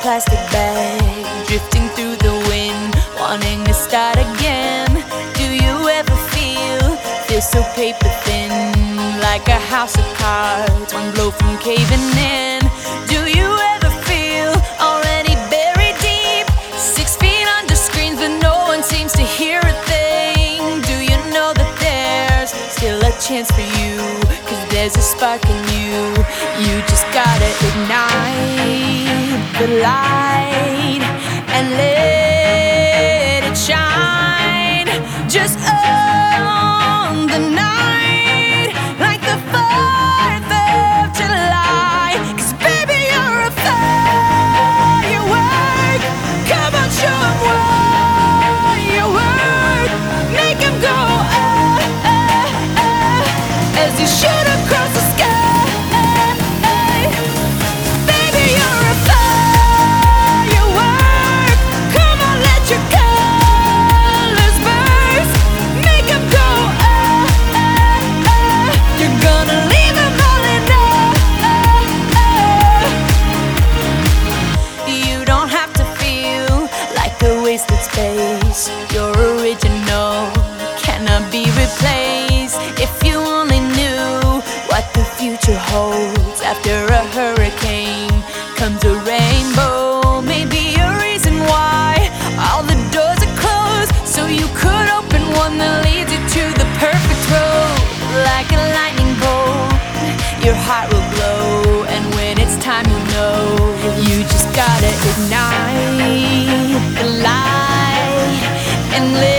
plastic bag, drifting through the wind, wanting to start again. Do you ever feel so paper thin, like a house of cards, one blow from caving in? Do you ever feel already buried deep, 6 feet under screens, but no one seems to hear a thing? Do you know that there's still a chance for you, 'cause there's a spark in you? You just gotta ignite the light and let it shine. Just own the night like the 4th of July. 'Cause baby, you're a firework. Come on, show 'em what you're worth. Make 'em go as you shoot across the sky. Baby, you're a firework. Come on, let your colors burst. Make 'em go you're gonna leave 'em all in You don't have to feel like a wasted space. You're original, cannot be replaced. If you only knew what the future holds. After a hurricane comes a rainbow. Maybe a reason why all the doors are closed, so you could open one that leads you to the perfect road. Like a lightning bolt, your heart will glow, and when it's time, you'll know. You just gotta ignite the light and live.